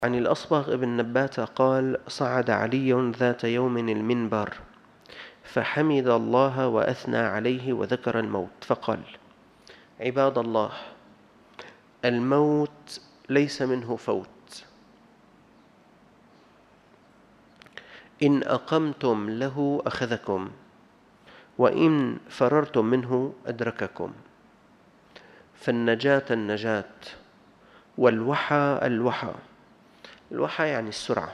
عن الأصبغ ابن نباتة قال: صعد علي ذات يوم المنبر فحمد الله وأثنى عليه وذكر الموت فقال: عباد الله، الموت ليس منه فوت، إن أقمتم له أخذكم، وإن فررتم منه أدرككم، فالنجاة النجاة، والوحى الوحى. الوحى يعني السرعة.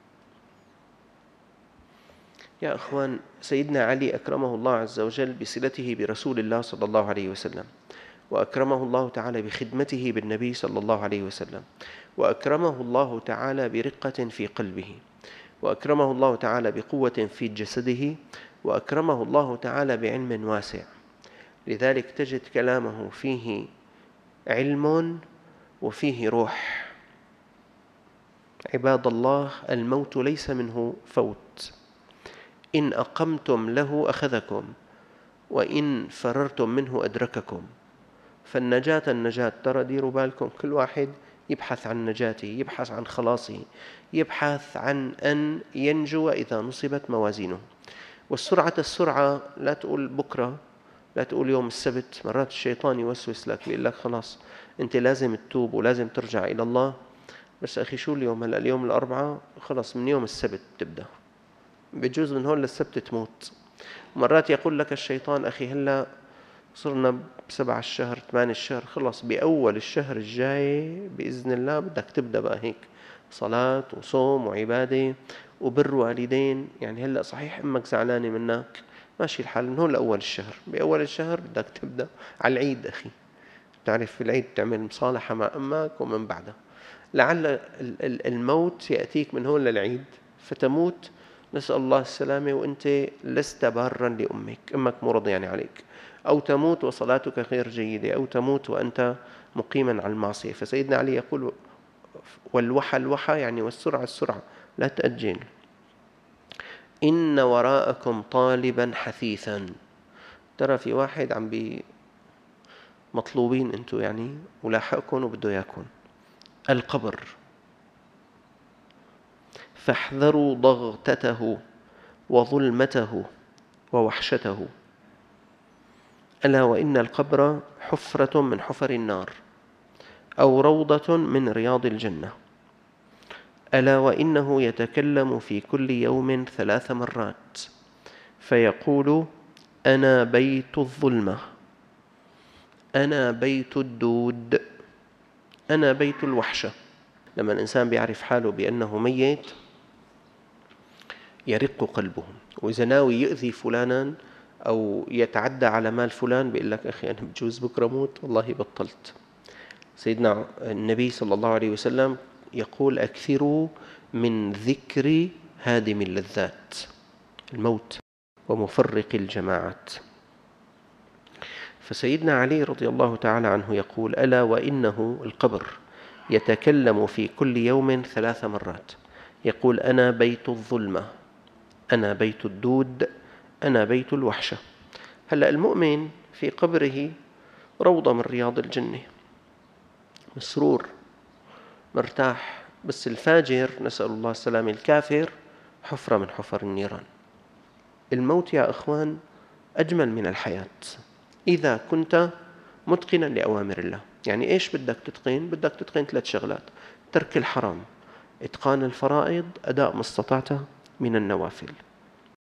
يا أخوان، سيدنا علي أكرمه الله عز وجل بصلته برسول الله صلى الله عليه وسلم، وأكرمه الله تعالى بخدمته بالنبي صلى الله عليه وسلم، وأكرمه الله تعالى برقة في قلبه، وأكرمه الله تعالى بقوة في جسده، وأكرمه الله تعالى بعلم واسع. لذلك تجد كلامه فيه علم وفيه روح. عباد الله، الموت ليس منه فوت، إن أقمتم له أخذكم، وإن فررتم منه أدرككم، فالنجاة النجاة. ترى ديروا بالكم، كل واحد يبحث عن نجاته، يبحث عن خلاصه، يبحث عن أن ينجو إذا نصبت موازينه. والسرعة السرعة، لا تقول بكرة، لا تقول يوم السبت. مرات الشيطان يوسوس لك، بيقول لك خلاص أنت لازم تتوب ولازم ترجع إلى الله. بس أخي شو اليوم؟ هلأ اليوم الأربعاء، خلاص من يوم السبت تبدأ، بجوز من هون للسبت تموت. مرات يقول لك الشيطان: أخي هلأ صرنا ب7 الشهر 8 الشهر، خلاص بأول الشهر الجاي بإذن الله بدك تبدأ بقى هيك صلاة وصوم وعبادة وبر والدين. يعني هلأ صحيح أمك زعلانة منك، ماشي الحال، من هون لأول الشهر، بأول الشهر بدك تبدأ على العيد. أخي تعرف في العيد تعمل مصالحة مع أمك، ومن بعدها لعل الموت يأتيك من هون للعيد فتموت، نسأل الله السلامة، وأنت لست بارا لأمك، أمك مو راضية عليك، أو تموت وصلاتك غير جيدة، أو تموت وأنت مقيما على المعصية. فسيدنا علي يقول: والوحى الوحى، يعني والسرعة السرعة، لا تأجل. إن وراءكم طالبا حثيثا. ترى في واحد عم مطلوبين أنتوا يعني، ولاحقكم وبده ياكل. القبر، فاحذروا ضغطته وظلمته ووحشته. ألا وإن القبر حفرة من حفر النار، أو روضة من رياض الجنة. ألا وإنه يتكلم في كل يوم 3 مرات فيقول: أنا بيت الظلمة، أنا بيت الدود، أنا بيت الوحشة. لما الإنسان بيعرف حاله بأنه ميت يرق قلبه. وإذا ناوي يؤذي فلانا أو يتعدى على مال فلان، بيقول لك: أخي أنا بجوز بكرة موت، والله بطلت. سيدنا النبي صلى الله عليه وسلم يقول: أكثروا من ذكر هادم اللذات، الموت ومفرق الجماعات. فسيدنا علي رضي الله تعالى عنه يقول: ألا وإنه القبر يتكلم في كل يوم 3 مرات يقول: أنا بيت الظلمة، أنا بيت الدود، أنا بيت الوحشة. هلأ المؤمن في قبره روضة من رياض الجنة، مسرور مرتاح. بس الفاجر، نسأل الله السلامة، الكافر، حفرة من حفر النيران. الموت يا أخوان أجمل من الحياة إذا كنت متقنا لأوامر الله. يعني إيش بدك تتقن؟ بدك تتقن 3 شغلات: ترك الحرام، إتقان الفرائض، أداء ما استطعت من النوافل.